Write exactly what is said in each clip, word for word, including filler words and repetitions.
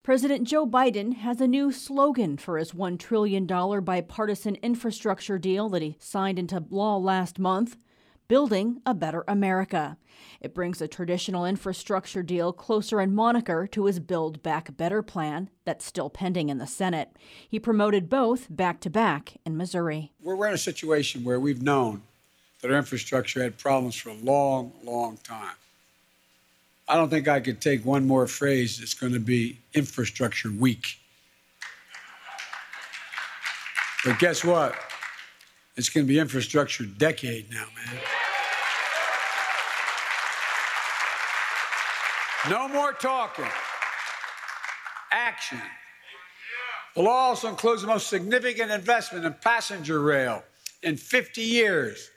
President Joe Biden has a new slogan for his one trillion dollars bipartisan infrastructure deal that he signed into law last month: Building a Better America. It brings a traditional infrastructure deal closer in moniker to his Build Back Better plan that's still pending in the Senate. He promoted both back-to-back in Missouri. We're in a situation where we've known that our infrastructure had problems for a long, long time. I don't think I could take one more phrase that's going to be infrastructure week. But guess what? It's going to be infrastructure decade now, man. No more talking. Action. The law also includes the most significant investment in passenger rail in fifty years,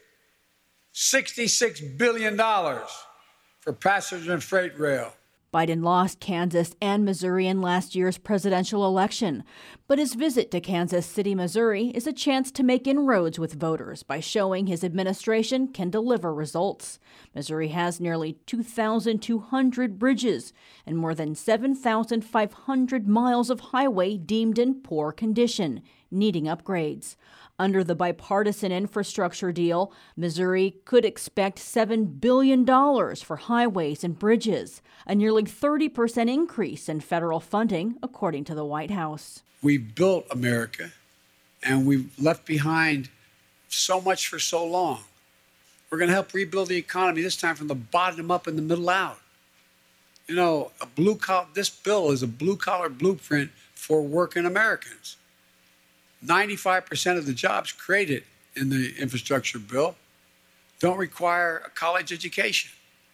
sixty-six billion dollars for passenger and freight rail. Biden lost Kansas and Missouri in last year's presidential election, but his visit to Kansas City, Missouri is a chance to make inroads with voters by showing his administration can deliver results. Missouri has nearly two thousand two hundred bridges and more than seven thousand five hundred miles of highway deemed in poor condition, needing upgrades. Under the bipartisan infrastructure deal, Missouri could expect seven billion dollars for highways and bridges, a nearly thirty percent increase in federal funding, according to the White House. We've built America, and we've left behind so much for so long. We're going to help rebuild the economy, this time from the bottom up and the middle out. You know, a blue collar, this bill is a blue-collar blueprint for working Americans. ninety-five percent of the jobs created in the infrastructure bill don't require a college education.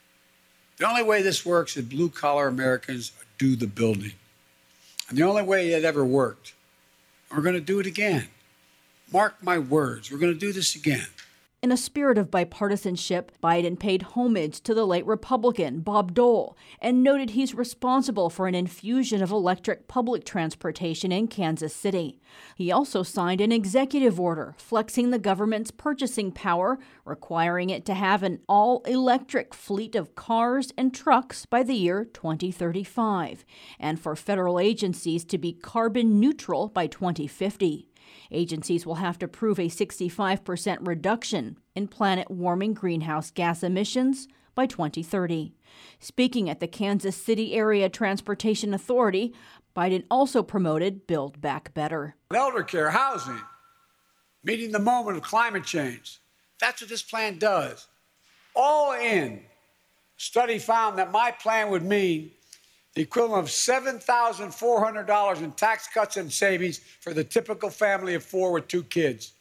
The only way this works is blue-collar Americans do the building. And the only way it ever worked, we're going to do it again. Mark my words, we're going to do this again. In a spirit of bipartisanship, Biden paid homage to the late Republican Bob Dole and noted he's responsible for an infusion of electric public transportation in Kansas City. He also signed an executive order flexing the government's purchasing power, requiring it to have an all-electric fleet of cars and trucks by the year twenty thirty-five, and for federal agencies to be carbon neutral by twenty fifty. Agencies will have to prove a sixty-five percent reduction in planet-warming greenhouse gas emissions by twenty thirty. Speaking at the Kansas City Area Transportation Authority, Biden also promoted Build Back Better. Elder care, housing, meeting the moment of climate change. That's what this plan does. All in. Study found that my plan would mean the equivalent of seven thousand four hundred dollars in tax cuts and savings for the typical family of four with two kids.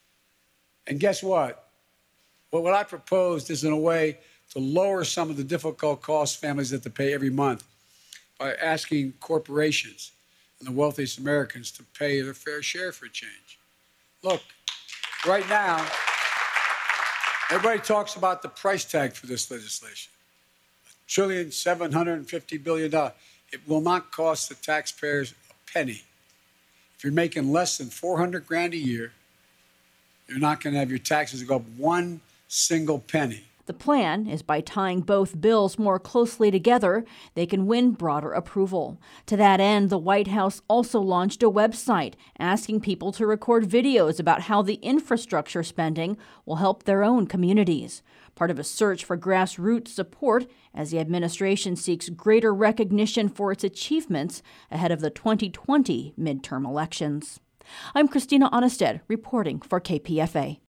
And guess what? Well, what I proposed is in a way to lower some of the difficult costs families have to pay every month by asking corporations and the wealthiest Americans to pay their fair share for a change. Look, right now, everybody talks about the price tag for this legislation. Trillion seven hundred fifty billion dollars. It will not cost the taxpayers a penny. If you're making less than four hundred grand a year, you're not going to have your taxes go up one single penny. The plan is by tying both bills more closely together, they can win broader approval. To that end, the White House also launched a website asking people to record videos about how the infrastructure spending will help their own communities. Part of a search for grassroots support as the administration seeks greater recognition for its achievements ahead of the twenty twenty midterm elections. I'm Christina Onnested, reporting for K P F A.